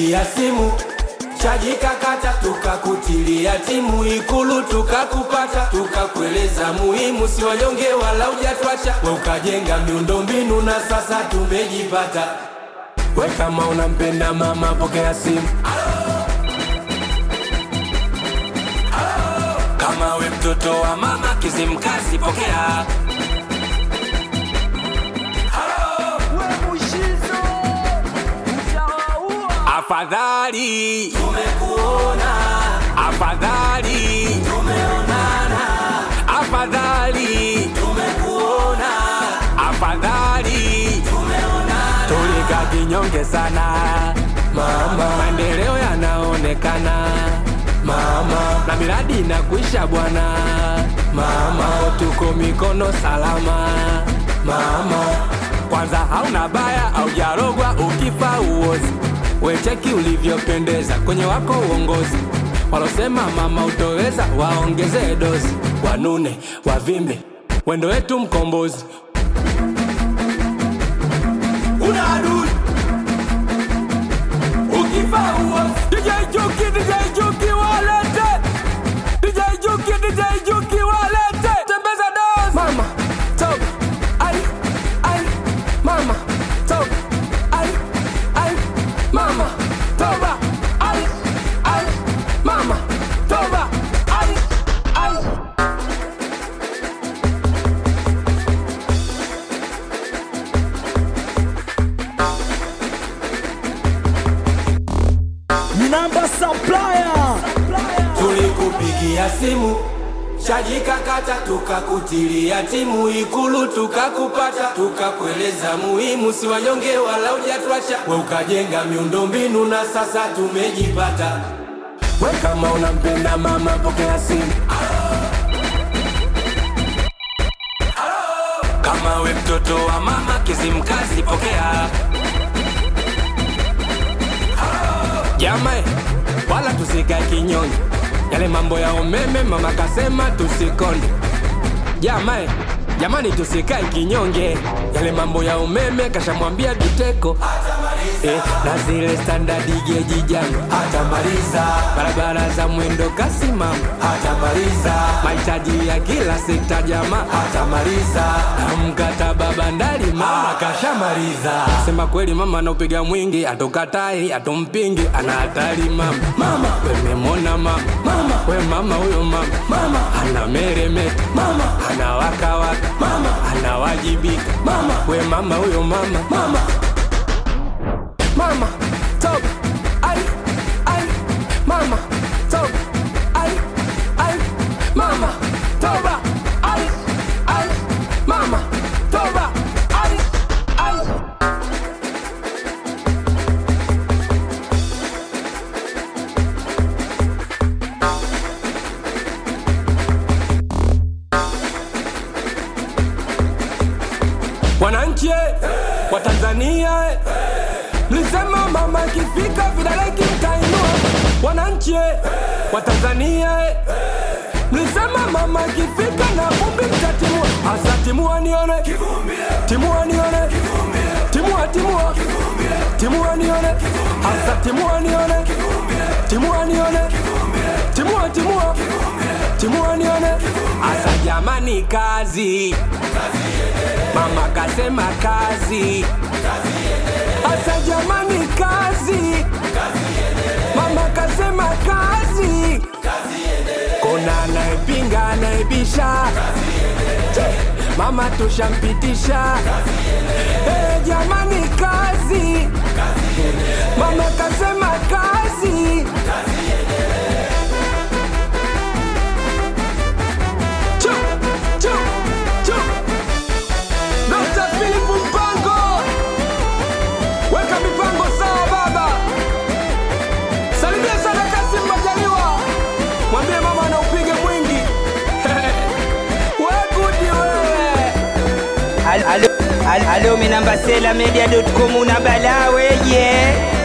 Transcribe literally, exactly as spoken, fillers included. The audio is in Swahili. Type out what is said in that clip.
Tulikupigia simu chaji kakata, tukakutilia timu Ikulu tukakupata, tukakueleza muhimu si wanyonge wala hujatwacha. Wewe ukajenga miundombinu na sasa tumejipata. Wewe kama unampenda mama pokea simu. Kama we mtoto wa mama Kizimkazi pokea. Afadhali tumekuona, afadhali tumeonana, afadhali tumekuona, afadhali tumeonana. Tulika kinyonge sana mama, maendeleo yanaonekana mama, na miradi inakuisha bwana mama, tuko mikono salama mama. Kwanza hauna baya au jarogwa ukifa uozi. We cheki ulivyopendeza kwenye wako uongozi. Walosema mama utoweza waongeze dozi. Wanune, wavimbe, wendo wetu mkombozi. Una adui ukifa uozi. D J Juki, D J Juki walete. D J Juki, D J Juki walete. Tembeza dozi. Mama, top, ai, ai, mama, top, ai, ai, mama, toba, ai, ai, mama, toba, ai, ai. Number supplier. Tulikupigia simu chaji kakata, tukakutilia timu Ikulu tukakupata, tukakueleza muhimu si wanyonge wala hujatwacha. Wewe ukajenga miundombinu na sasa tumejipata. Wewe kama unampenda mama pokea simu. Kama we mtoto wa mama Kizimkazi pokea. Jamai, wala tusikae kinyonge. Yale mambo ya umeme mama kasema tusikonde. Jamai, jamani tusikae kinyonge. Yale mambo ya umeme kashamwambia Biteko eh, na zile standard geji jangu hatamaliza. Barabara za mwendo kasi mama hatamaliza. Mahitaji ya kila sekta jamaa hatamaliza. Na mkataba bandari mama kashamaliza. Sema kweli mama anaupiga mwingi, atokatai, atompingi, ana hatari mama. Mama, we memona mama. Mama, we mama huyo mama. Mama, ana meremeta. Mama, ana waka waka. Mama, ana wajibika. Mama, we mama huyo mama. Mama, mama, top, ai, ai, mama, top, ai, ai, mama, toba, ai, ai, mama, toba, ai, ai. Wananchi wa Tanzania, mlisema mama kifika vidole kimtainua. Wananchi wa Tanzania, mlisema mama kifika na vumbi mtatimua. Asa timua nione, timua nione, timua timua, timua nione. Asa timua nione, timua nione, timua timua, timua nione. Asa jamani kazi, mama kasema kazi. Asa jamani kazi, mama kasema kazi. Kuna anayepinga anayebisha, mama tushampitisha. Eh jamani kazi, mama kasema kazi. Chu, chu, chu. Doctor Philip Mpango, weka mipango sawa baba. Salimia sana Kasim Majaliwa, mwambie mama anaupiga mwingi. Wewe kudi wewe. Alo, alo, alo, minamba sela media dot com una bala weje.